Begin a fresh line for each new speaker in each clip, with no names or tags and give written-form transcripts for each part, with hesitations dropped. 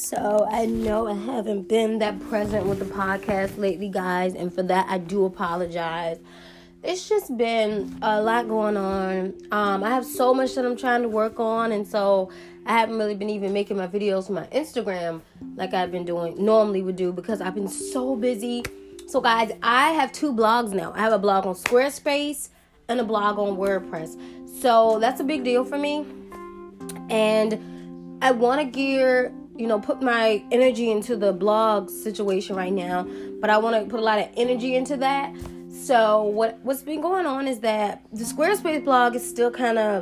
So I know I haven't been that present with the podcast lately, guys, and for that I do apologize. It's just been a lot going on. I have so much that I'm trying to work on, and so I haven't really been even making my videos on my Instagram like I've been doing, normally would do, because I've been so busy. So guys, I have 2 blogs now. I have a blog on Squarespace and a blog on WordPress. So that's a big deal for me. And I want to put my energy into the blog situation right now, but I want to put a lot of energy into that. So what's been going on is that the Squarespace blog is still kind of,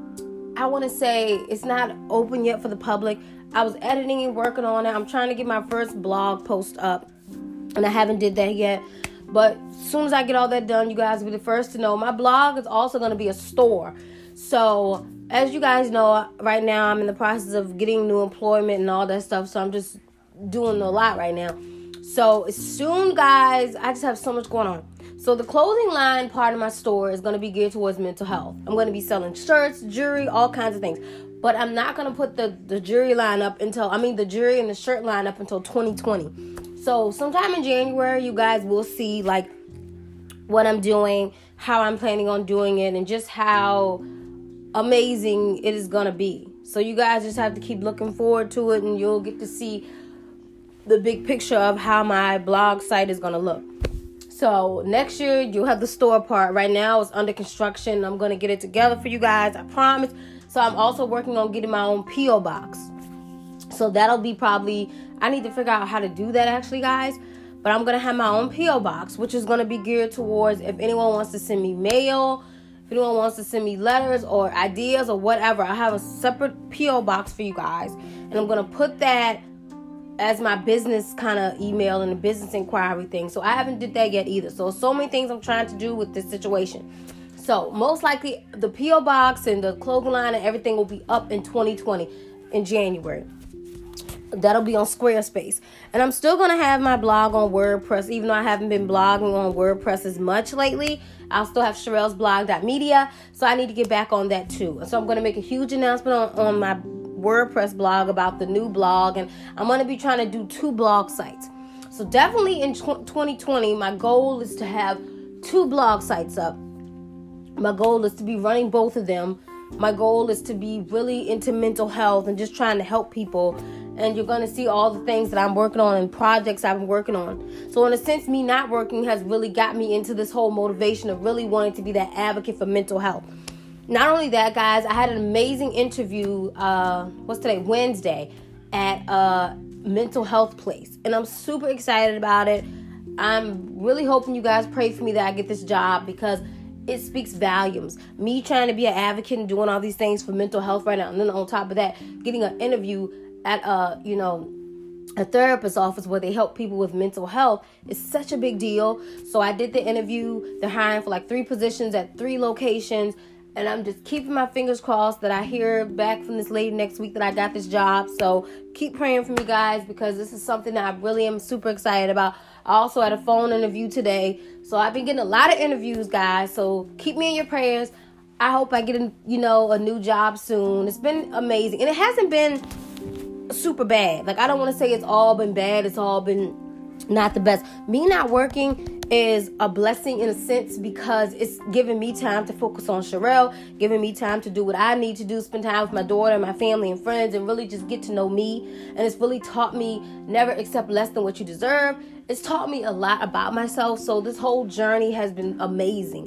I want to say, it's not open yet for the public. I was editing and working on it. I'm trying to get my first blog post up, and I haven't did that yet. But as soon as I get all that done, you guys will be the first to know. My blog is also going to be a store. So as you guys know, right now I'm in the process of getting new employment and all that stuff. So I'm just doing a lot right now. So soon, guys, I just have so much going on. So the clothing line part of my store is going to be geared towards mental health. I'm going to be selling shirts, jewelry, all kinds of things. But I'm not going to put the jewelry line up the jewelry and the shirt line up until 2020. So sometime in January, you guys will see like what I'm doing, how I'm planning on doing it, and just how amazing it is going to be. So you guys just have to keep looking forward to it, and you'll get to see the big picture of how my blog site is going to look. So next year, you'll have the store part. Right now, it's under construction. I'm going to get it together for you guys, I promise. So I'm also working on getting my own P.O. box. So that'll be probably, I need to figure out how to do that actually, guys. But I'm going to have my own P.O. box, which is going to be geared towards if anyone wants to send me mail, if anyone wants to send me letters or ideas or whatever. I have a separate P.O. box for you guys. And I'm going to put that as my business kind of email and the business inquiry thing. So I haven't did that yet either. So many things I'm trying to do with this situation. So most likely the P.O. box and the clothing line and everything will be up in 2020 in January. That'll be on Squarespace. And I'm still going to have my blog on WordPress, even though I haven't been blogging on WordPress as much lately. I'll still have Sherelle'sBlog.media. So I need to get back on that too. So I'm going to make a huge announcement on my WordPress blog about the new blog. And I'm going to be trying to do 2 blog sites. So definitely in 2020, my goal is to have 2 blog sites up. My goal is to be running both of them. My goal is to be really into mental health and just trying to help people. And you're going to see all the things that I'm working on and projects I've been working on. So in a sense, me not working has really got me into this whole motivation of really wanting to be that advocate for mental health. Not only that, guys, I had an amazing interview, Wednesday, at a mental health place. And I'm super excited about it. I'm really hoping you guys pray for me that I get this job, because it speaks volumes. Me trying to be an advocate and doing all these things for mental health right now. And then on top of that, getting an interview at a therapist's office where they help people with mental health is such a big deal. So I did the interview. They're hiring for like 3 positions at 3 locations. And I'm just keeping my fingers crossed that I hear back from this lady next week that I got this job. So keep praying for me, guys, because this is something that I really am super excited about. I also had a phone interview today. So I've been getting a lot of interviews, guys. So keep me in your prayers. I hope I get a new job soon. It's been amazing. And it hasn't been super bad. Like, I don't want to say it's all been bad. It's all been not the best. Me not working is a blessing in a sense, because it's giving me time to focus on Sherelle, giving me time to do what I need to do, spend time with my daughter, my family, and friends, and really just get to know me. And it's really taught me never accept less than what you deserve. It's taught me a lot about myself. So this whole journey has been amazing.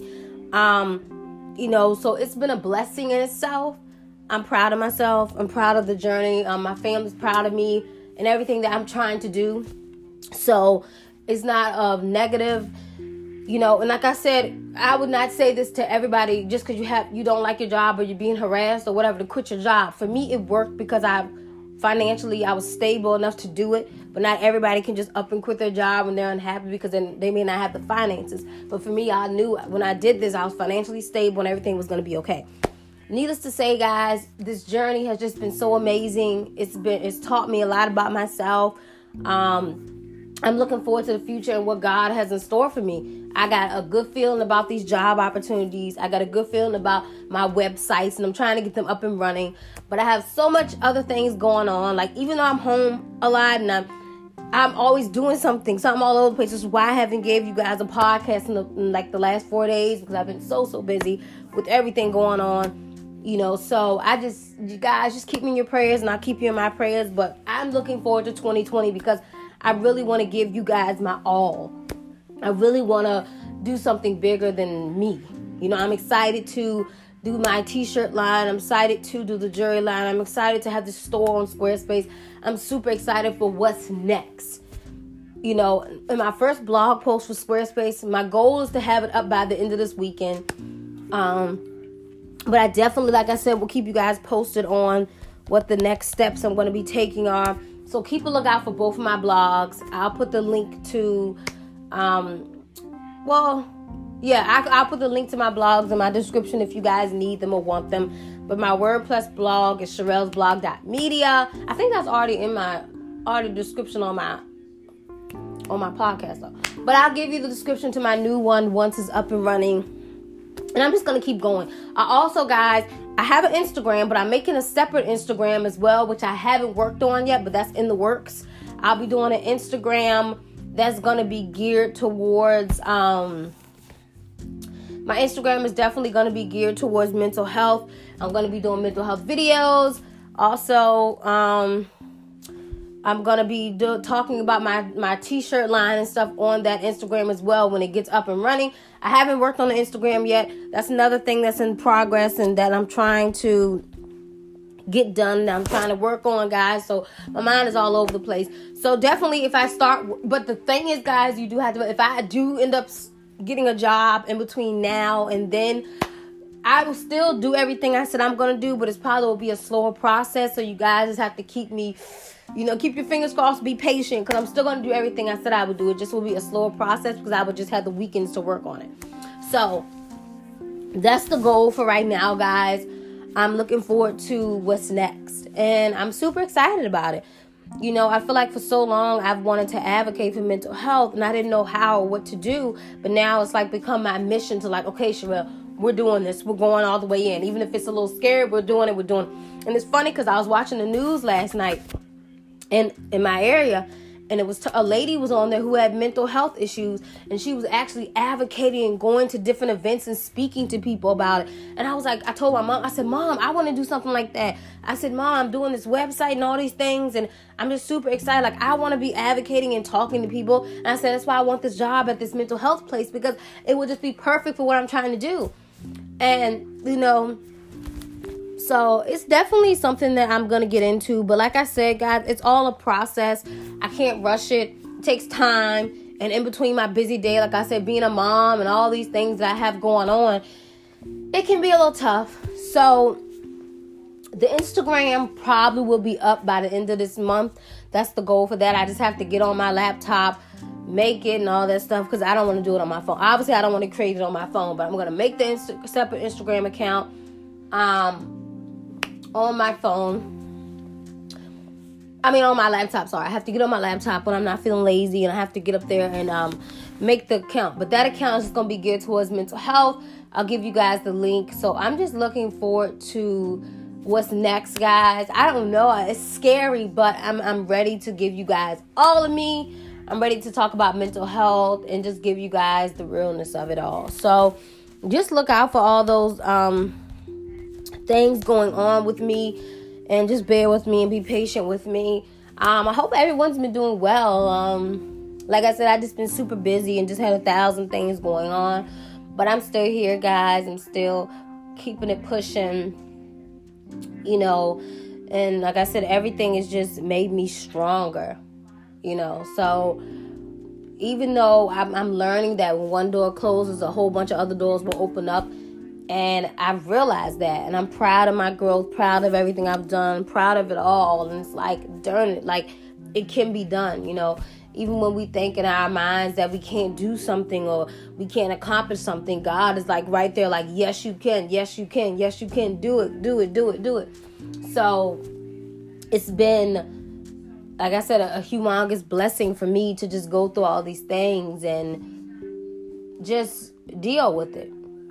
So it's been a blessing in itself. I'm proud of myself. I'm proud of the journey. My family's proud of me and everything that I'm trying to do. So it's not negative, and like I said, I would not say this to everybody just because you don't like your job or you're being harassed or whatever to quit your job. For me, it worked because I was stable enough to do it. But not everybody can just up and quit their job when they're unhappy, because then they may not have the finances. But for me, I knew when I did this, I was financially stable and everything was going to be okay. Needless to say, guys, this journey has just been so amazing. It's taught me a lot about myself. I'm looking forward to the future and what God has in store for me. I got a good feeling about these job opportunities. I got a good feeling about my websites, and I'm trying to get them up and running. But I have so much other things going on. Like, even though I'm home a lot and I'm always doing something. So I'm all over the place. This is why I haven't gave you guys a podcast in the last 4 days, because I've been so busy with everything going on. So you guys just keep me in your prayers, and I'll keep you in my prayers. But I'm looking forward to 2020 because I really want to give you guys my all. I really want to do something bigger than me. I'm excited to do my t-shirt line. I'm excited to do the jewelry line. I'm excited to have the store on Squarespace. I'm super excited for what's next. In my first blog post for Squarespace, my goal is to have it up by the end of this weekend. But I definitely, like I said, will keep you guys posted on what the next steps I'm going to be taking are. So keep a lookout for both of my blogs. I'll put the link to, I'll put the link to my blogs in my description if you guys need them or want them. But my WordPress blog is sherellsblog.media. I think that's already in my description on my podcast though. But I'll give you the description to my new one once it's up and running. And I'm just going to keep going. I have an Instagram, but I'm making a separate Instagram as well, which I haven't worked on yet, but that's in the works. I'll be doing an Instagram that's going to be geared towards, my Instagram is definitely going to be geared towards mental health. I'm going to be doing mental health videos. Also, I'm going to be talking about my t-shirt line and stuff on that Instagram as well when it gets up and running. I haven't worked on the Instagram yet. That's another thing that's in progress and that I'm trying to get done. That I'm trying to work on, guys. So my mind is all over the place. So definitely if I start, but the thing is, guys, you do have to, if I do end up getting a job in between now and then, I will still do everything I said I'm going to do, but it's probably will be a slower process. So you guys just have to keep me, keep your fingers crossed, be patient, because I'm still going to do everything I said I would do. It just will be a slower process because I would just have the weekends to work on it. So that's the goal for right now, guys. I'm looking forward to what's next, and I'm super excited about it. I feel like for so long I've wanted to advocate for mental health, and I didn't know how or what to do, but now it's like become my mission to okay, Sherelle, we're doing this. We're going all the way in. Even if it's a little scary, we're doing it. And it's funny because I was watching the news last night in my area, and it was a lady was on there who had mental health issues, and she was actually advocating and going to different events and speaking to people about it. And I told my mom, I said, Mom, I want to do something like that. I said, Mom, I'm doing this website and all these things, and I'm just super excited. I want to be advocating and talking to people. And I said, that's why I want this job at this mental health place, because it would just be perfect for what I'm trying to do. And, so it's definitely something that I'm going to get into. But like I said, guys, it's all a process. I can't rush it. It takes time. And in between my busy day, like I said, being a mom and all these things that I have going on, it can be a little tough. So the Instagram probably will be up by the end of this month. That's the goal for that. I just have to get on my laptop, make it and all that stuff, because I don't want to do it on my phone. Obviously, I don't want to create it on my phone, but I'm going to make the separate Instagram account on my phone. On my laptop, sorry. I have to get on my laptop when I'm not feeling lazy, and I have to get up there and make the account. But that account is just going to be geared towards mental health. I'll give you guys the link. So I'm just looking forward to what's next, guys. I don't know. It's scary, but I'm ready to give you guys all of me. I'm ready to talk about mental health and just give you guys the realness of it all. So just look out for all those things going on with me, and just bear with me and be patient with me. I hope everyone's been doing well. Like I said, I just been super busy and just had 1,000 things going on, but I'm still here, guys. I'm still keeping it pushing, and like I said, everything has just made me stronger, so even though I'm learning that when one door closes, a whole bunch of other doors will open up. And I've realized that, and I'm proud of my growth, proud of everything I've done, proud of it all. And it's like, darn it, it can be done, Even when we think in our minds that we can't do something or we can't accomplish something, God is right there, yes, you can, yes, you can, yes, you can, do it, do it, do it, do it. So it's been like I said, a humongous blessing for me to just go through all these things and just deal with it,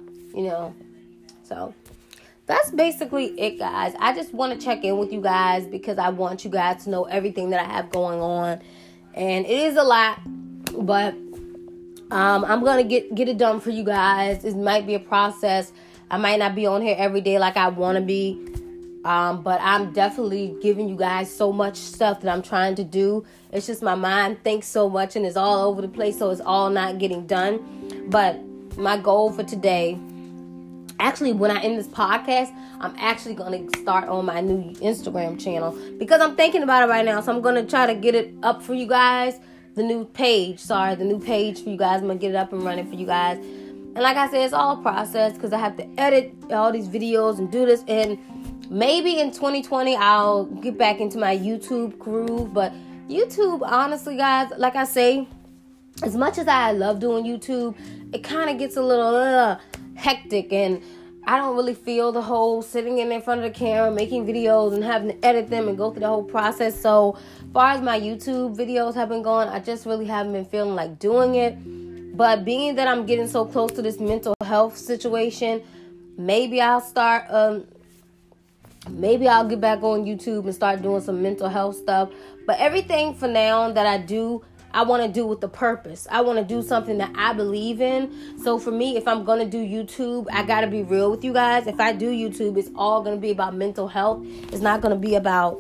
So that's basically it, guys. I just want to check in with you guys because I want you guys to know everything that I have going on. And it is a lot, but I'm going to get it done for you guys. It might be a process. I might not be on here every day like I want to be. But I'm definitely giving you guys so much stuff that I'm trying to do. It's just my mind thinks so much and it's all over the place, so it's all not getting done. But my goal for today, actually, when I end this podcast, I'm actually going to start on my new Instagram channel because I'm thinking about it right now. So I'm going to try to get it up for you guys. The new page for you guys. I'm going to get it up and running for you guys. And like I said, it's all a process because I have to edit all these videos and do this. And maybe in 2020, I'll get back into my YouTube groove. But YouTube, honestly, guys, like I say, as much as I love doing YouTube, it kind of gets a little hectic. And I don't really feel the whole sitting in front of the camera, making videos and having to edit them and go through the whole process. So as far as my YouTube videos have been going, I just really haven't been feeling like doing it. But being that I'm getting so close to this mental health situation, maybe I'll start... Maybe I'll get back on YouTube and start doing some mental health stuff. But everything for now that I do, I want to do with the purpose. I want to do something that I believe in. So for me, if I'm going to do YouTube, I got to be real with you guys. If I do YouTube, it's all going to be about mental health. It's not going to be about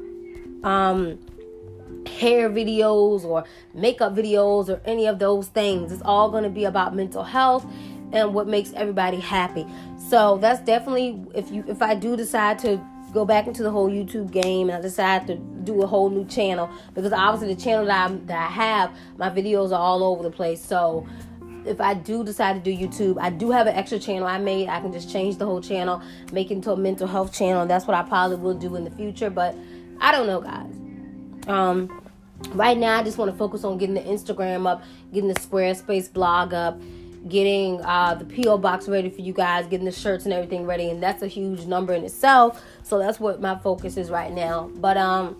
hair videos or makeup videos or any of those things. It's all going to be about mental health and what makes everybody happy. So that's definitely, if I do decide to go back into the whole YouTube game and I decide to do a whole new channel, because obviously the channel that I have, my videos are all over the place. So if I do decide to do YouTube, I do have an extra channel I made. I can just change the whole channel, make it into a mental health channel. That's what I probably will do in the future. But I don't know, guys. Right now, I just want to focus on getting the Instagram up, getting the Squarespace blog up, getting the P.O. box ready for you guys, getting the shirts and everything ready. And that's a huge number in itself. So that's what my focus is right now. But,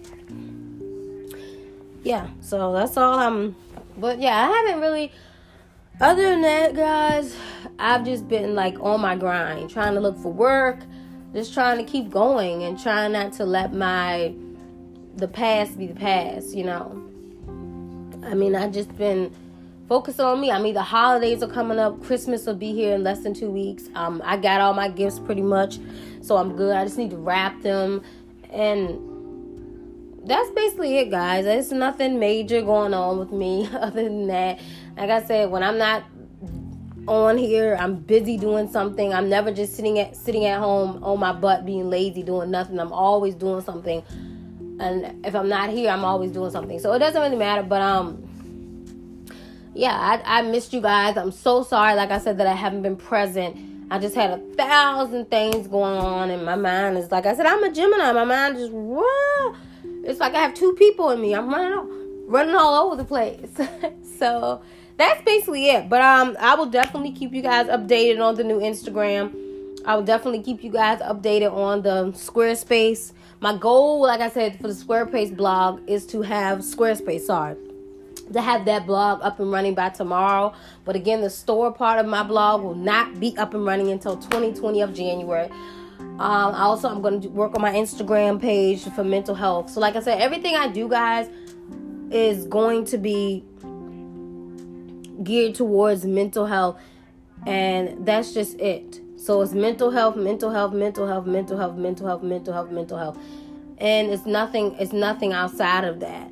yeah, so that's all but yeah, I haven't really, other than that, guys, I've just been like on my grind, trying to look for work, just trying to keep going and trying not to let the past be the past, I mean, I just been focused on me. I mean, the holidays are coming up. Christmas will be here in less than 2 weeks. I got all my gifts pretty much, so I'm good. I just need to wrap them, and that's basically it, guys. There's nothing major going on with me other than that. Like I said, when I'm not on here, I'm busy doing something. I'm never just sitting at home on my butt being lazy doing nothing. I'm always doing something. And if I'm not here, I'm always doing something. So it doesn't really matter. But yeah, I missed you guys. I'm so sorry, like I said, that I haven't been present. I just had 1,000 things going on, and my mind is, like I said, I'm a Gemini. My mind just, whoa. It's like I have two people in me. I'm running all over the place. So that's basically it. But I will definitely keep you guys updated on the new Instagram. I will definitely keep you guys updated on the Squarespace. My goal, like I said, for the Squarespace blog is to have to have that blog up and running by tomorrow. But again, the store part of my blog will not be up and running until 2020 of January. Also, I'm going to work on my Instagram page for mental health. So like I said, everything I do, guys, is going to be geared towards mental health. And that's just it. So it's mental health, mental health, mental health, mental health, mental health, mental health, mental health. And it's nothing outside of that.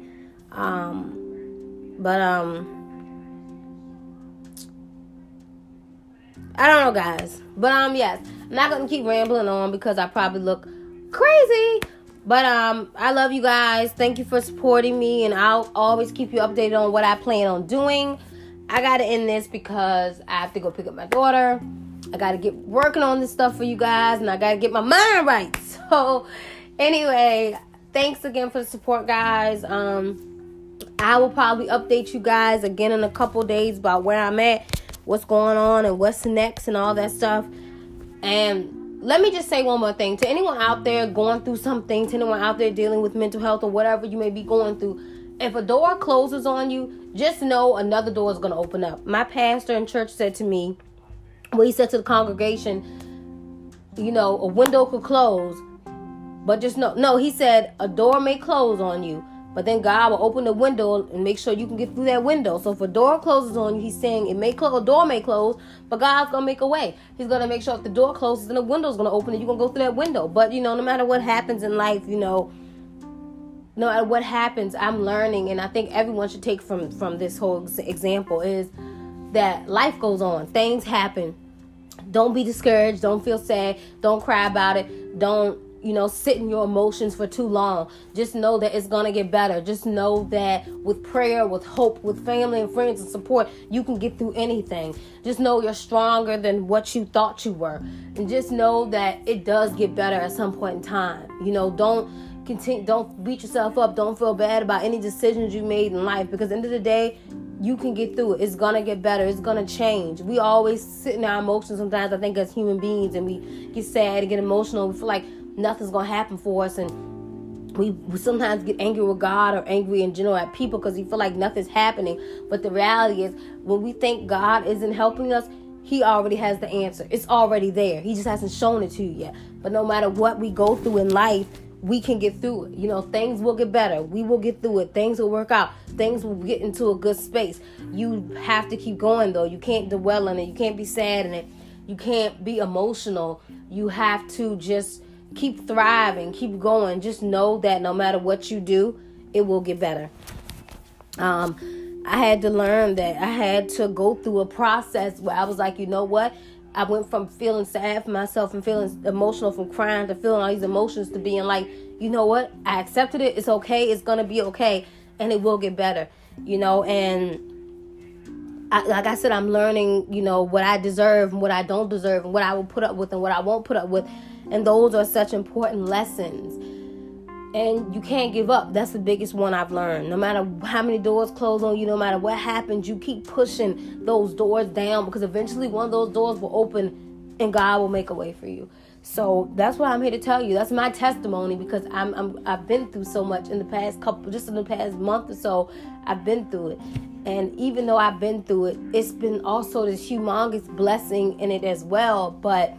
I don't know, guys. But yes, I'm not gonna keep rambling on because I probably look crazy. But I love you guys. Thank you for supporting me, and I'll always keep you updated on what I plan on doing. I gotta end this because I have to go pick up my daughter. I gotta get working on this stuff for you guys, and I gotta get my mind right. So anyway, thanks again for the support, guys. I will probably update you guys again in a couple days about where I'm at, what's going on, and what's next, and all that stuff. And let me just say one more thing. To anyone out there going through something, to anyone out there dealing with mental health or whatever you may be going through, if a door closes on you, just know another door is going to open up. My pastor in church said to me, well, he said to the congregation, a window could close, but just know. No, he said a door may close on you, but then God will open the window and make sure you can get through that window. So if a door closes on you, he's saying a door may close, but God's going to make a way. He's going to make sure if the door closes, then the window's going to open and you're going to go through that window. But, no matter what happens in life, no matter what happens, I'm learning, and I think everyone should take from this whole example, is that life goes on. Things happen. Don't be discouraged. Don't feel sad. Don't cry about it. Don't sit in your emotions for too long. Just know that it's going to get better. Just know that with prayer, with hope, with family and friends and support, you can get through anything. Just know you're stronger than what you thought you were. And just know that it does get better at some point in time. Don't beat yourself up. Don't feel bad about any decisions you made in life, because at the end of the day, you can get through it. It's going to get better. It's going to change. We always sit in our emotions sometimes, I think, as human beings, and we get sad and get emotional. We feel like nothing's going to happen for us, and we sometimes get angry with God or angry in general at people because we feel like nothing's happening. But the reality is, when we think God isn't helping us, he already has the answer. It's already there. He just hasn't shown it to you yet. But no matter what we go through in life, we can get through it. Things will get better. We will get through it. Things will work out. Things will get into a good space. You have to keep going, though. You can't dwell on it. You can't be sad in it. You can't be emotional. You have to just keep thriving, keep going. Just know that no matter what you do, it will get better. I had to learn that I had to go through a process where I was like, you know what? I went from feeling sad for myself and feeling emotional, from crying to feeling all these emotions, to being like, you know what? I accepted it. It's okay. It's going to be okay. And it will get better, and like I said, I'm learning, what I deserve and what I don't deserve, and what I will put up with and what I won't put up with. And those are such important lessons. And you can't give up. That's the biggest one I've learned. No matter how many doors close on you, no matter what happens, you keep pushing those doors down, because eventually one of those doors will open and God will make a way for you. So that's what I'm here to tell you. That's my testimony, because I've been through so much in the past month or so. I've been through it. And even though I've been through it, it's been also this humongous blessing in it as well. But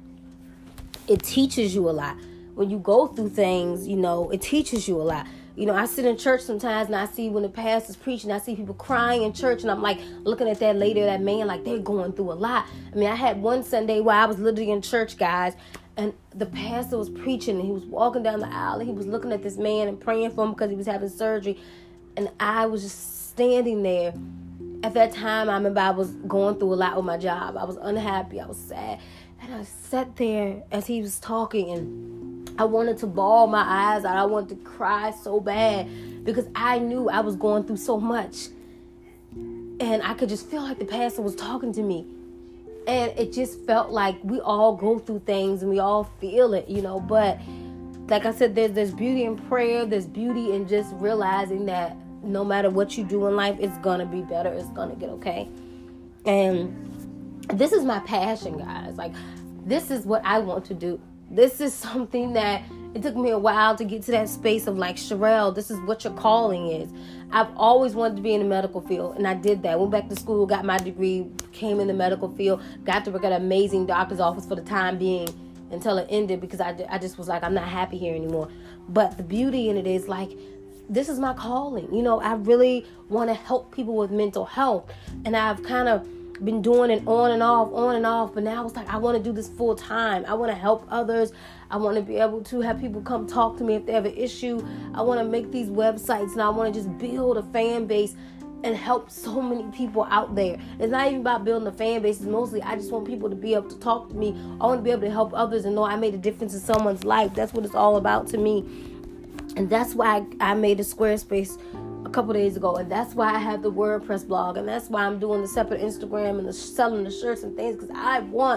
it teaches you a lot. When you go through things, it teaches you a lot. I sit in church sometimes and I see when the pastor's preaching, I see people crying in church, and I'm like looking at that lady or that man like they're going through a lot. I had one Sunday where I was literally in church, guys, and the pastor was preaching, and he was walking down the aisle, and he was looking at this man and praying for him because he was having surgery. And I was just standing there. At that time, I remember I was going through a lot with my job. I was unhappy. I was sad. And I sat there as he was talking, and I wanted to bawl my eyes out. I wanted to cry so bad, because I knew I was going through so much. And I could just feel like the pastor was talking to me. And it just felt like we all go through things and we all feel it, But like I said, there's beauty in prayer. There's beauty in just realizing that no matter what you do in life, it's going to be better. It's going to get okay. And this is my passion, guys. Like, this is what I want to do. This is something that it took me a while to get to that space of like, Sherelle, this is what your calling is. I've always wanted to be in the medical field, and I did that. Went back to school, got my degree, came in the medical field, got to work at an amazing doctor's office for the time being until it ended, because I just was like, I'm not happy here anymore. But the beauty in it is like, this is my calling. I really want to help people with mental health, and I've kind of been doing it on and off, but now it's like I want to do this full time. I want to help others. I want to be able to have people come talk to me if they have an issue. I want to make these websites, and I want to just build a fan base and help so many people out there. It's not even about building a fan base. It's mostly I just want people to be able to talk to me. I want to be able to help others and know I made a difference in someone's life. That's what it's all about to me. And that's why I made a Squarespace a couple days ago, and that's why I have the WordPress blog, and that's why I'm doing the separate Instagram and selling the shirts and things, because I want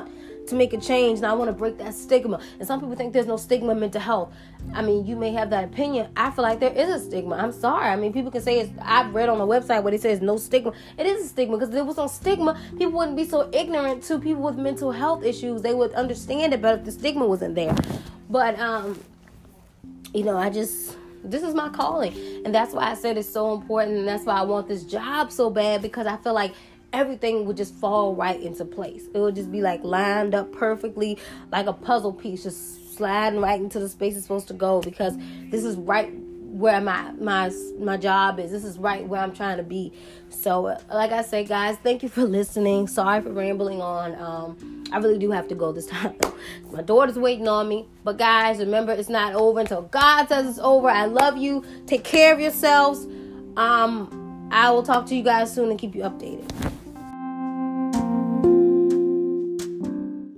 to make a change, and I want to break that stigma. And some people think there's no stigma in mental health. I mean, you may have that opinion. I feel like there is a stigma. I'm sorry. I mean, people can say I've read on the website where they say no stigma. It is a stigma, because if there was no stigma, people wouldn't be so ignorant to people with mental health issues. They would understand it better if the stigma wasn't there. But this is my calling, and that's why I said it's so important, and that's why I want this job so bad, because I feel like everything would just fall right into place. It would just be like lined up perfectly, like a puzzle piece, just sliding right into the space it's supposed to go, because this is right where my job is. This is right where I'm trying to be. So like I said, guys, thank you for listening. Sorry for rambling on. I really do have to go this time. My daughter's waiting on me. But guys, remember, it's not over until God says it's over. I love you. Take care of yourselves. I will talk to you guys soon and keep you updated.